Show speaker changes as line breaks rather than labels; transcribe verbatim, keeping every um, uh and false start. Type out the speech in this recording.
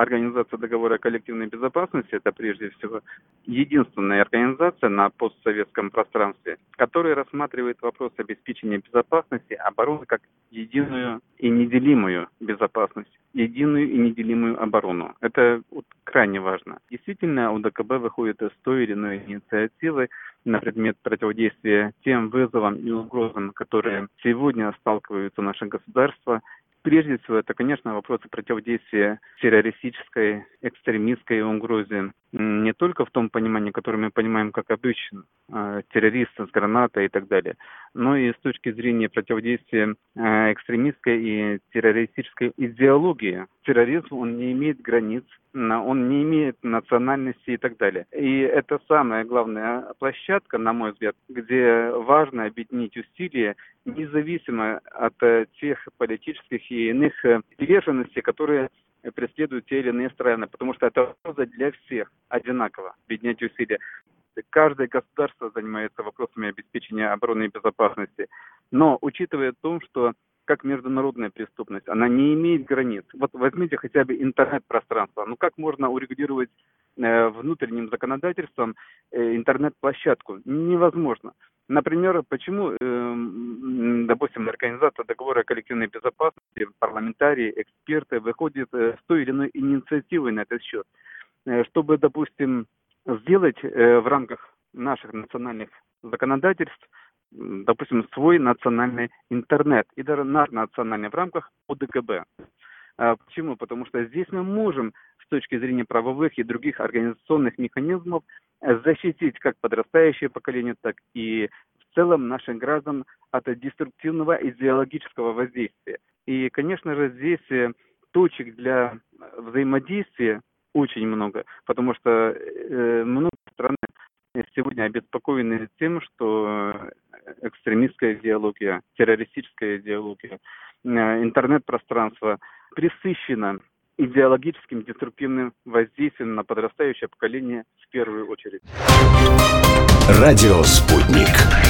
Организация договора о коллективной безопасности – это прежде всего единственная организация на постсоветском пространстве, которая рассматривает вопрос обеспечения безопасности обороны как единую и неделимую безопасность, единую и неделимую оборону. Это вот крайне важно. Действительно, УДКБ выходит из той или иной инициативы на предмет противодействия тем вызовам и угрозам, которые сегодня сталкиваются наши государства. Прежде всего, это, конечно, вопросы противодействия террористической, экстремистской угрозе. Не только в том понимании, которое мы понимаем, как обычно, террористы с гранатой и так далее, но и с точки зрения противодействия экстремистской и террористической идеологии. Терроризм, он не имеет границ, он не имеет национальности и так далее. И это самая главная площадка, на мой взгляд, где важно объединить усилия, независимо от тех политических и иных приверженностей, которые преследуют те или иные страны, потому что это угроза для всех одинаково, объединять усилия. Каждое государство занимается вопросами обеспечения обороны и безопасности, но учитывая то, что как международная преступность, она не имеет границ. Вот возьмите хотя бы интернет-пространство. Ну как можно урегулировать э, внутренним законодательством э, интернет-площадку? Невозможно. Например, почему, э, допустим, организация договора о коллективной безопасности, парламентарии, эксперты выходят э, с той или иной инициативой на этот счет, э, чтобы, допустим, сделать э, в рамках наших национальных законодательств, допустим, свой национальный интернет и даже наш национальный в рамках УДКБ. А почему? Потому что здесь мы можем с точки зрения правовых и других организационных механизмов защитить как подрастающее поколение, так и в целом наших граждан от деструктивного идеологического воздействия. И, конечно же, здесь точек для взаимодействия очень много, потому что э, многие страны сегодня обеспокоены тем, что экстремистская идеология, террористическая идеология, интернет-пространство пресыщено идеологическим деструктивным воздействием на подрастающее поколение в первую очередь.
Радио «Спутник».